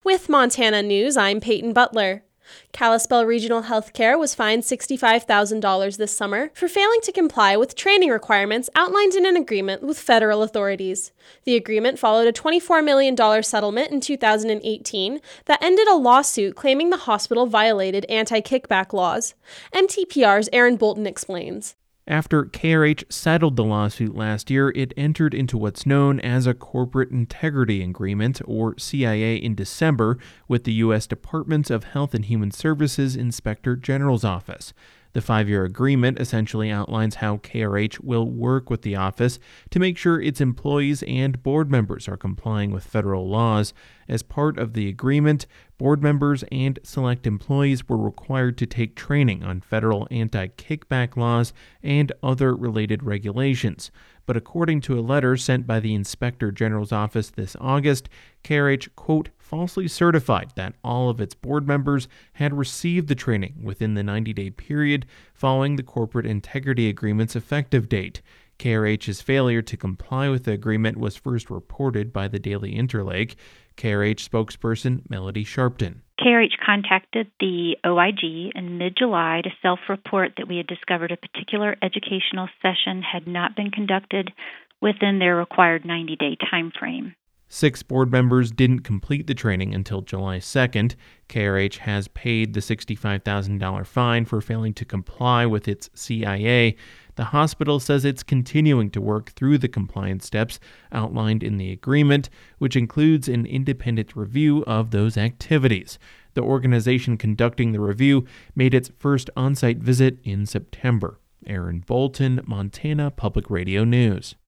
With Montana News, I'm Peyton Butler. Kalispell Regional Healthcare was fined $65,000 this summer for failing to comply with training requirements outlined in an agreement with federal authorities. The agreement followed a $24 million settlement in 2018 that ended a lawsuit claiming the hospital violated anti-kickback laws. MTPR's Aaron Bolton explains. After KRH settled the lawsuit last year, it entered into what's known as a Corporate Integrity Agreement, or CIA, in December with the U.S. Department of Health and Human Services Inspector General's Office. The 5-year agreement essentially outlines how KRH will work with the office to make sure its employees and board members are complying with federal laws. As part of the agreement, board members and select employees were required to take training on federal anti-kickback laws and other related regulations. But according to a letter sent by the Inspector General's office this August, KRH, quote, falsely certified that all of its board members had received the training within the 90-day period following the Corporate Integrity Agreement's effective date. KRH's failure to comply with the agreement was first reported by the Daily Interlake. KRH spokesperson Melody Sharpton. KRH contacted the OIG in mid-July to self-report that we had discovered a particular educational session had not been conducted within their required 90-day time frame. 6 board members didn't complete the training until July 2nd. KRH has paid the $65,000 fine for failing to comply with its CIA. The hospital says it's continuing to work through the compliance steps outlined in the agreement, which includes an independent review of those activities. The organization conducting the review made its first on-site visit in September. Aaron Bolton, Montana Public Radio News.